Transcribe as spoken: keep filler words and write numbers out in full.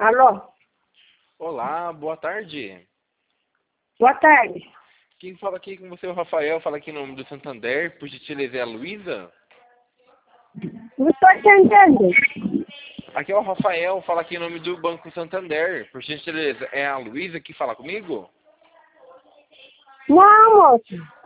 Alô? Olá, boa tarde. Boa tarde. Quem fala aqui com você é o Rafael, fala aqui em nome do Santander, por gentileza é a Luísa? Não estou entendendo. Aqui é o Rafael, fala aqui em nome do Banco Santander, por gentileza é a Luísa que fala comigo? Não, moço.